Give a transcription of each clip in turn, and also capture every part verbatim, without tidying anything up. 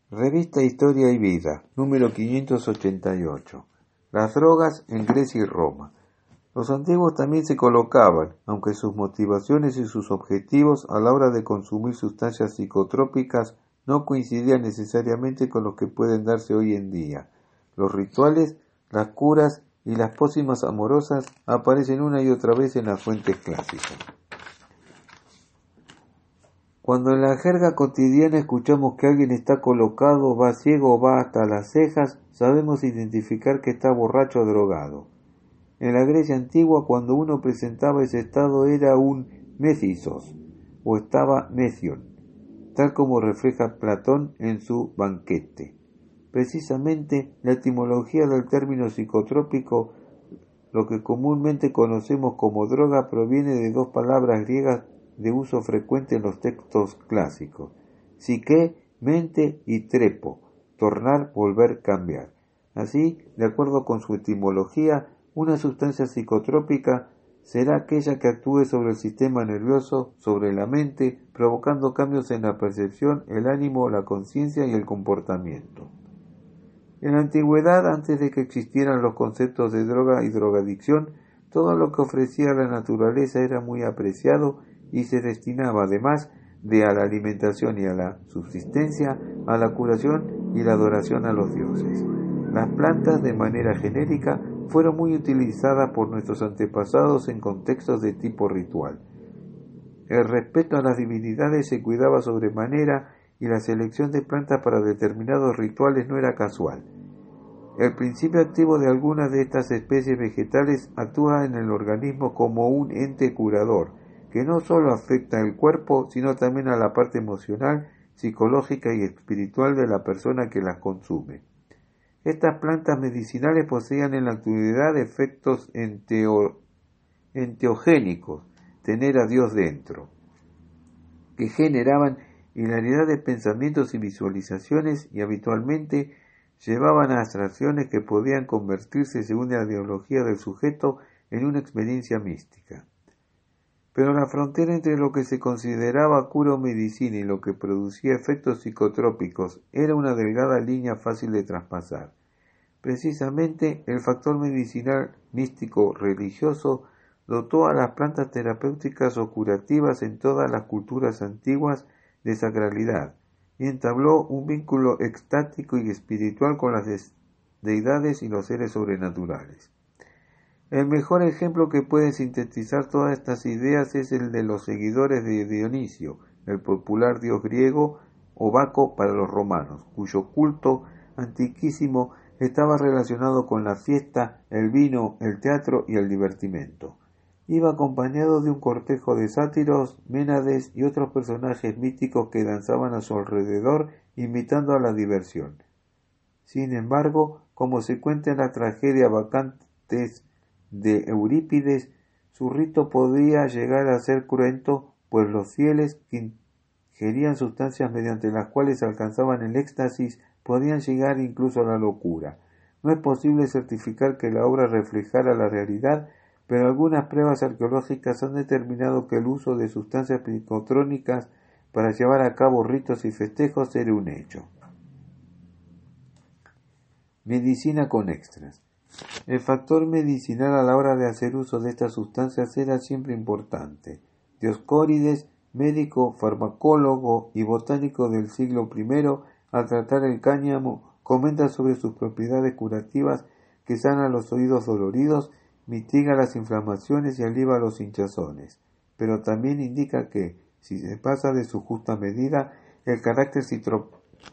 Revista Historia y Vida, número quinientos ochenta y ocho. Las drogas en Grecia y Roma. Los antiguos también se colocaban, aunque sus motivaciones y sus objetivos a la hora de consumir sustancias psicotrópicas no coincidían necesariamente con los que pueden darse hoy en día. Los rituales, las curas y las pócimas amorosas aparecen una y otra vez en las fuentes clásicas. Cuando en la jerga cotidiana escuchamos que alguien está colocado, va ciego o va hasta las cejas, sabemos identificar que está borracho o drogado. En la Grecia antigua, cuando uno presentaba ese estado, era un mésisos, o estaba mésion, tal como refleja Platón en su Banquete. Precisamente, la etimología del término psicotrópico, lo que comúnmente conocemos como droga, proviene de dos palabras griegas de uso frecuente en los textos clásicos: psique, mente, y trepo, tornar, volver, cambiar. Así, de acuerdo con su etimología, una sustancia psicotrópica será aquella que actúe sobre el sistema nervioso, sobre la mente, provocando cambios en la percepción, el ánimo, la conciencia y el comportamiento. En la antigüedad, antes de que existieran los conceptos de droga y drogadicción, todo lo que ofrecía la naturaleza era muy apreciado y se destinaba, además de a la alimentación y a la subsistencia, a la curación y la adoración a los dioses. Las plantas, de manera genérica, fueron muy utilizadas por nuestros antepasados en contextos de tipo ritual. El respeto a las divinidades se cuidaba sobremanera y la selección de plantas para determinados rituales no era casual. El principio activo de algunas de estas especies vegetales actúa en el organismo como un ente curador, que no solo afecta el cuerpo, sino también a la parte emocional, psicológica y espiritual de la persona que las consume. Estas plantas medicinales poseían en la actualidad efectos enteo, enteogénicos, tener a Dios dentro, que generaban hilaridad de pensamientos y visualizaciones y habitualmente llevaban a abstracciones que podían convertirse, según la ideología del sujeto, en una experiencia mística. Pero la frontera entre lo que se consideraba cura o medicina y lo que producía efectos psicotrópicos era una delgada línea fácil de traspasar. Precisamente, el factor medicinal místico religioso dotó a las plantas terapéuticas o curativas en todas las culturas antiguas de sacralidad y entabló un vínculo extático y espiritual con las deidades y los seres sobrenaturales. El mejor ejemplo que puede sintetizar todas estas ideas es el de los seguidores de Dionisio, el popular dios griego o Baco para los romanos, cuyo culto antiquísimo estaba relacionado con la fiesta, el vino, el teatro y el divertimento. Iba acompañado de un cortejo de sátiros, ménades y otros personajes míticos que danzaban a su alrededor, invitando a la diversión. Sin embargo, como se cuenta en la tragedia Bacantes de Eurípides, su rito podía llegar a ser cruento, pues los fieles que ingerían sustancias mediante las cuales alcanzaban el éxtasis podían llegar incluso a la locura. No es posible certificar que la obra reflejara la realidad, pero algunas pruebas arqueológicas han determinado que el uso de sustancias psicotrónicas para llevar a cabo ritos y festejos era un hecho. Medicina con extras. El factor medicinal a la hora de hacer uso de estas sustancias era siempre importante. Dioscórides, médico, farmacólogo y botánico del siglo primero, al tratar el cáñamo, comenta sobre sus propiedades curativas que sana los oídos doloridos, mitiga las inflamaciones y alivia los hinchazones, pero también indica que, si se pasa de su justa medida, el carácter citro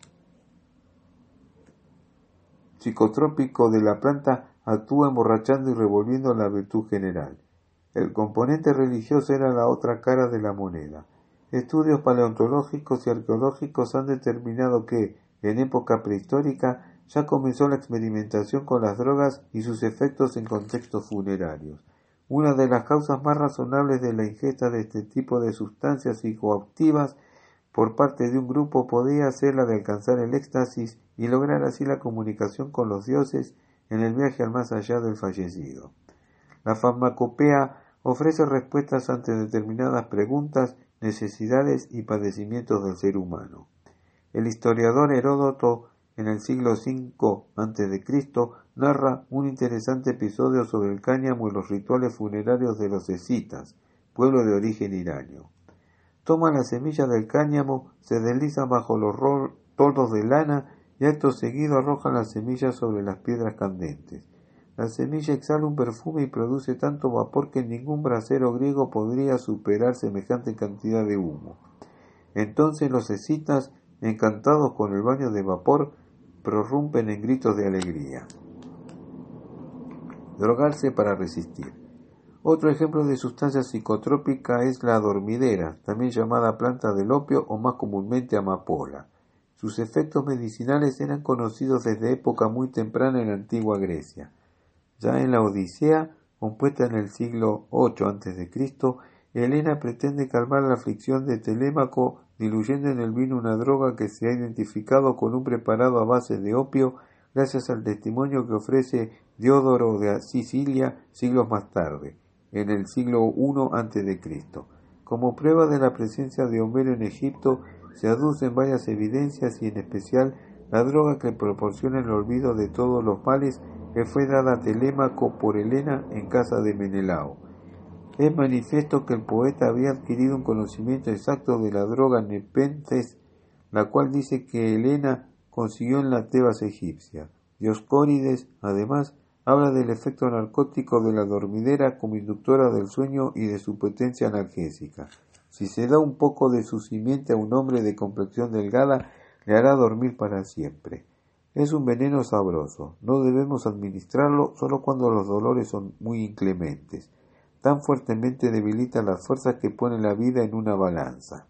psicotrópico de la planta actúa emborrachando y revolviendo la virtud general. El componente religioso era la otra cara de la moneda. Estudios paleontológicos y arqueológicos han determinado que, en época prehistórica, ya comenzó la experimentación con las drogas y sus efectos en contextos funerarios. Una de las causas más razonables de la ingesta de este tipo de sustancias psicoactivas por parte de un grupo podía ser la de alcanzar el éxtasis y lograr así la comunicación con los dioses en el viaje al más allá del fallecido. La farmacopea ofrece respuestas ante determinadas preguntas, necesidades y padecimientos del ser humano. El historiador Heródoto, en el siglo cinco antes de Cristo, narra un interesante episodio sobre el cáñamo y los rituales funerarios de los escitas, pueblo de origen iranio. Toman las semillas del cáñamo, se deslizan bajo los toldos de lana y acto seguido arrojan las semillas sobre las piedras candentes. La semilla exhala un perfume y produce tanto vapor que ningún brasero griego podría superar semejante cantidad de humo. Entonces los escitas, encantados con el baño de vapor, prorrumpen en gritos de alegría. Drogarse para resistir. Otro ejemplo de sustancia psicotrópica es la dormidera, también llamada planta del opio o más comúnmente amapola. Sus efectos medicinales eran conocidos desde época muy temprana en la antigua Grecia. Ya en la Odisea, compuesta en el siglo ocho antes de Cristo, Helena pretende calmar la aflicción de Telémaco diluyendo en el vino una droga que se ha identificado con un preparado a base de opio gracias al testimonio que ofrece Diodoro de Sicilia siglos más tarde, en el siglo primero antes de Cristo. Como prueba de la presencia de Homero en Egipto, se aducen varias evidencias y en especial la droga que proporciona el olvido de todos los males que fue dada a Telémaco por Helena en casa de Menelao. Es manifiesto que el poeta había adquirido un conocimiento exacto de la droga nepenthes, la cual dice que Helena consiguió en la Tebas egipcia. Dioscórides, además, habla del efecto narcótico de la dormidera como inductora del sueño y de su potencia analgésica. Si se da un poco de su simiente a un hombre de complexión delgada, le hará dormir para siempre. Es un veneno sabroso, no debemos administrarlo solo cuando los dolores son muy inclementes. Tan fuertemente debilita las fuerzas que pone la vida en una balanza.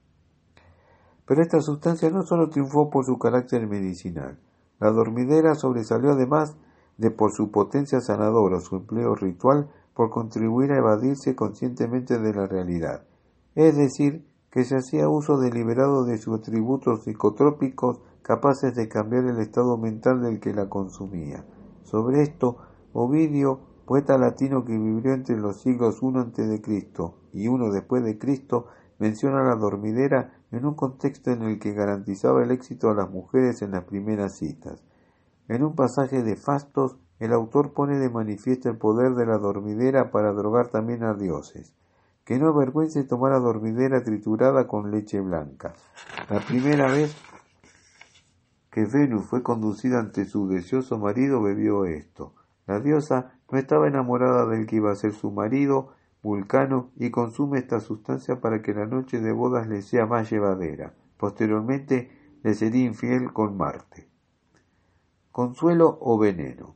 Pero esta sustancia no solo triunfó por su carácter medicinal. La dormidera sobresalió además de por su potencia sanadora, su empleo ritual, por contribuir a evadirse conscientemente de la realidad. Es decir, que se hacía uso deliberado de sus atributos psicotrópicos capaces de cambiar el estado mental del que la consumía. Sobre esto, Ovidio, poeta latino que vivió entre los siglos uno antes de Cristo y uno después de Cristo, menciona la dormidera en un contexto en el que garantizaba el éxito a las mujeres en las primeras citas. En un pasaje de Fastos, el autor pone de manifiesto el poder de la dormidera para drogar también a dioses. Que no avergüence tomar la dormidera triturada con leche blanca. La primera vez que Venus fue conducida ante su deseoso marido bebió esto. La diosa no estaba enamorada del que iba a ser su marido, Vulcano, y consume esta sustancia para que la noche de bodas le sea más llevadera. Posteriormente le sería infiel con Marte. Consuelo o veneno.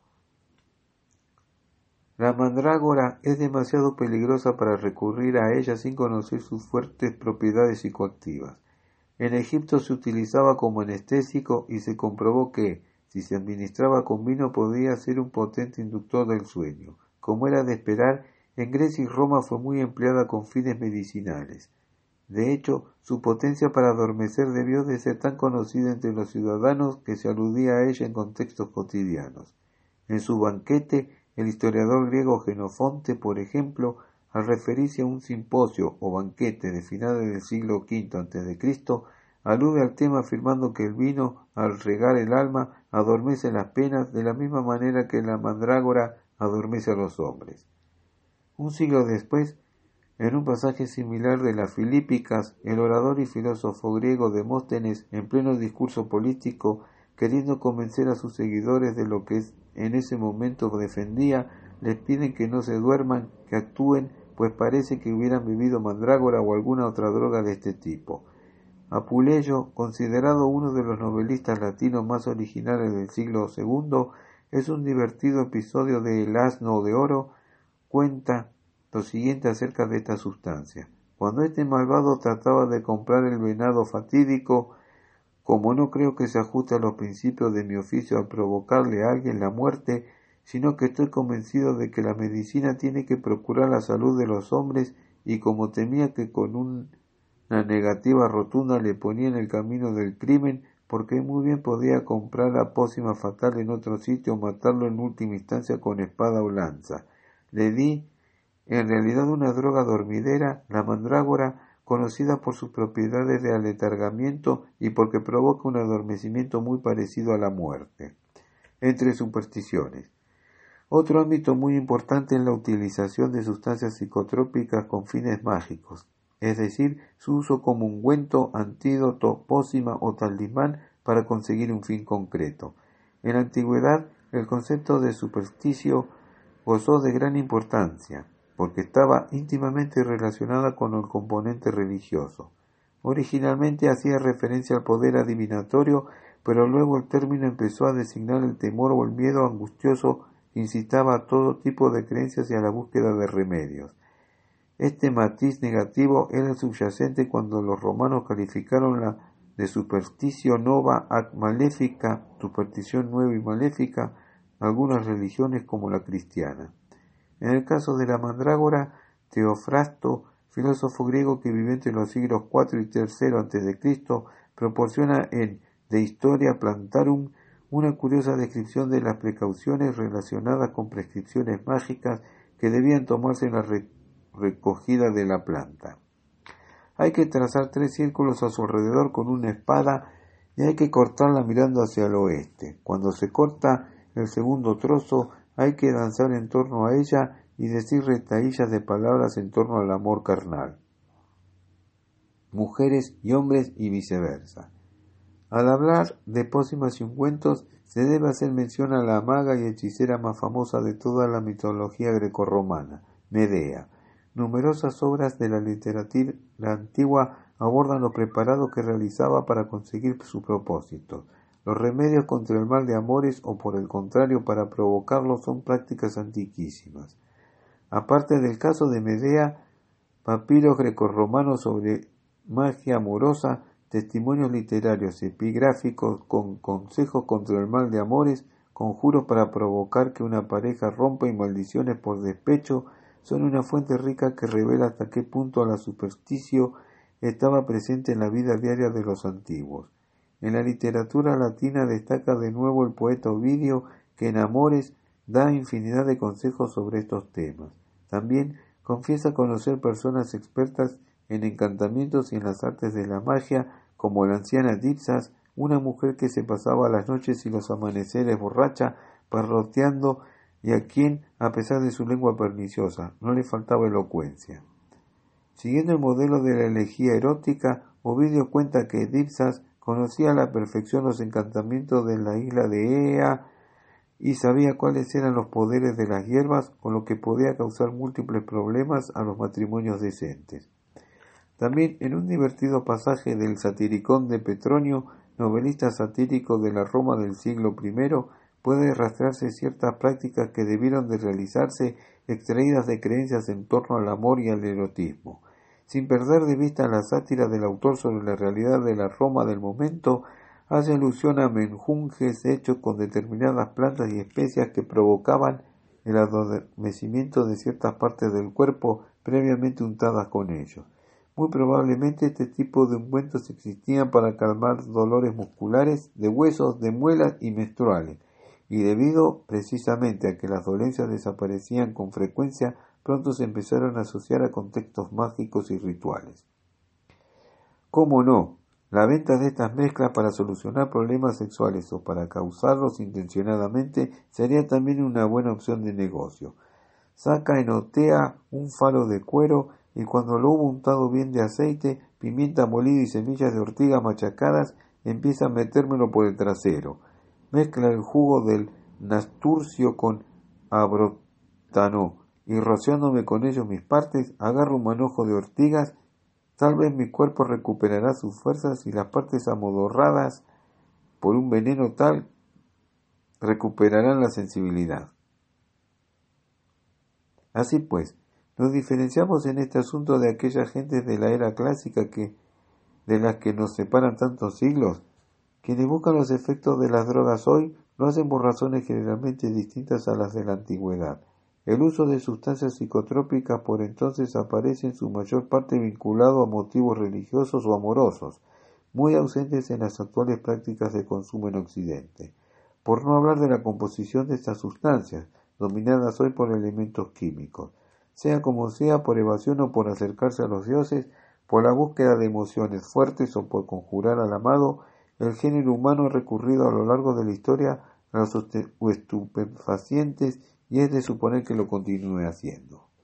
La mandrágora es demasiado peligrosa para recurrir a ella sin conocer sus fuertes propiedades psicoactivas. En Egipto se utilizaba como anestésico y se comprobó que, si se administraba con vino, podía ser un potente inductor del sueño. Como era de esperar, en Grecia y Roma fue muy empleada con fines medicinales. De hecho, su potencia para adormecer debió de ser tan conocida entre los ciudadanos que se aludía a ella en contextos cotidianos. En su banquete, el historiador griego Genofonte, por ejemplo, al referirse a un simposio o banquete de finales del siglo quinto antes de Cristo, alude al tema afirmando que el vino, al regar el alma, adormece las penas de la misma manera que la mandrágora adormece a los hombres. Un siglo después, en un pasaje similar de las Filípicas, el orador y filósofo griego Demóstenes, en pleno discurso político, queriendo convencer a sus seguidores de lo que en ese momento defendía, les piden que no se duerman, que actúen, pues parece que hubieran bebido mandrágora o alguna otra droga de este tipo. Apuleyo, considerado uno de los novelistas latinos más originales del siglo segundo, es un divertido episodio de El asno de oro, cuenta lo siguiente acerca de esta sustancia. Cuando este malvado trataba de comprar el venado fatídico, como no creo que se ajuste a los principios de mi oficio al provocarle a alguien la muerte, sino que estoy convencido de que la medicina tiene que procurar la salud de los hombres, y como temía que con un una negativa rotunda le ponía en el camino del crimen, porque muy bien podía comprar la pócima fatal en otro sitio o matarlo en última instancia con espada o lanza. Le di, en realidad, una droga dormidera, la mandrágora, conocida por sus propiedades de aletargamiento y porque provoca un adormecimiento muy parecido a la muerte. Entre supersticiones. Otro ámbito muy importante es la utilización de sustancias psicotrópicas con fines mágicos, es decir, su uso como ungüento, antídoto, pócima o talismán para conseguir un fin concreto. En la antigüedad, el concepto de supersticio gozó de gran importancia, porque estaba íntimamente relacionada con el componente religioso. Originalmente hacía referencia al poder adivinatorio, pero luego el término empezó a designar el temor o el miedo angustioso que incitaba a todo tipo de creencias y a la búsqueda de remedios. Este matiz negativo era subyacente cuando los romanos calificaron la de superstitio nova ad malefica, superstición nueva y maléfica, algunas religiones como la cristiana. En el caso de la mandrágora, Teofrasto, filósofo griego que vivió entre los siglos cuatro y tercero antes de Cristo, proporciona en De Historia Plantarum una curiosa descripción de las precauciones relacionadas con prescripciones mágicas que debían tomarse en la re- recogida de la planta. Hay que trazar tres círculos a su alrededor con una espada y hay que cortarla mirando hacia el oeste. Cuando se corta el segundo trozo, hay que danzar en torno a ella y decir retahílas de palabras en torno al amor carnal. Mujeres y hombres y viceversa. Al hablar de pócimas y ungüentos, se debe hacer mención a la maga y hechicera más famosa de toda la mitología grecorromana, Medea. Numerosas obras de la literatura antigua abordan los preparados que realizaba para conseguir su propósito. Los remedios contra el mal de amores o por el contrario para provocarlo son prácticas antiquísimas. Aparte del caso de Medea, papiros grecorromanos sobre magia amorosa, testimonios literarios epigráficos con consejos contra el mal de amores, conjuros para provocar que una pareja rompa y maldiciones por despecho, son una fuente rica que revela hasta qué punto la superstición estaba presente en la vida diaria de los antiguos. En la literatura latina destaca de nuevo el poeta Ovidio, que en Amores da infinidad de consejos sobre estos temas. También confiesa conocer personas expertas en encantamientos y en las artes de la magia, como la anciana Dipsas, una mujer que se pasaba las noches y los amaneceres borracha, parroteando, y a quien, a pesar de su lengua perniciosa, no le faltaba elocuencia. Siguiendo el modelo de la elegía erótica, Ovidio cuenta que Dipsas conocía a la perfección los encantamientos de la isla de Ea y sabía cuáles eran los poderes de las hierbas, con lo que podía causar múltiples problemas a los matrimonios decentes. También en un divertido pasaje del Satiricón de Petronio, novelista satírico de la Roma del siglo primero, puede rastrearse ciertas prácticas que debieron de realizarse extraídas de creencias en torno al amor y al erotismo. Sin perder de vista la sátira del autor sobre la realidad de la Roma del momento, hace alusión a menjunjes hechos con determinadas plantas y especias que provocaban el adormecimiento de ciertas partes del cuerpo previamente untadas con ellos. Muy probablemente este tipo de ungüentos existían para calmar dolores musculares, de huesos, de muelas y menstruales, y debido precisamente a que las dolencias desaparecían con frecuencia, pronto se empezaron a asociar a contextos mágicos y rituales. ¿Cómo no? La venta de estas mezclas para solucionar problemas sexuales o para causarlos intencionadamente sería también una buena opción de negocio. Saca en Otea un falo de cuero y cuando lo hubo untado bien de aceite, pimienta molida y semillas de ortiga machacadas, empieza a metérmelo por el trasero. Mezcla el jugo del nasturcio con abrotano y rociándome con ello mis partes, agarro un manojo de ortigas. Tal vez mi cuerpo recuperará sus fuerzas y las partes amodorradas por un veneno tal recuperarán la sensibilidad. Así pues, nos diferenciamos en este asunto de aquellas gentes de la era clásica que, de las que nos separan tantos siglos. Quienes buscan los efectos de las drogas hoy lo hacen por razones generalmente distintas a las de la antigüedad. El uso de sustancias psicotrópicas por entonces aparece en su mayor parte vinculado a motivos religiosos o amorosos, muy ausentes en las actuales prácticas de consumo en Occidente. Por no hablar de la composición de estas sustancias, dominadas hoy por elementos químicos. Sea como sea, por evasión o por acercarse a los dioses, Por la búsqueda de emociones fuertes o por conjurar al amado, el género humano ha recurrido a lo largo de la historia a los estupefacientes y es de suponer que lo continúe haciendo.